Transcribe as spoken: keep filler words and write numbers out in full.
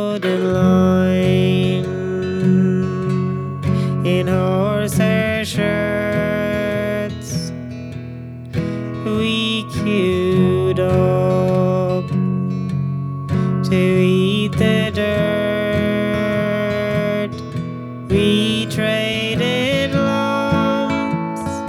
golden line in horsehair shirts. We queued up to eat the dirt.